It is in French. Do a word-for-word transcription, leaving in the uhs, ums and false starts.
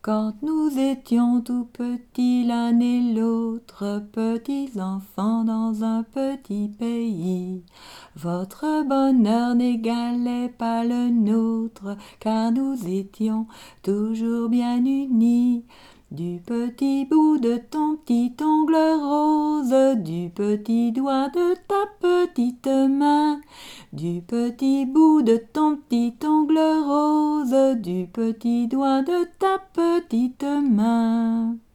Quand nous étions tout petits l'un et l'autre, petits enfants dans un petit pays, votre bonheur n'égalait pas le nôtre, car nous étions toujours bien unis. Du petit bout de ton petit ongle rose, du petit doigt de ta petite main, du petit bout de ton petit ongle rose, du petit doigt de ta petite main.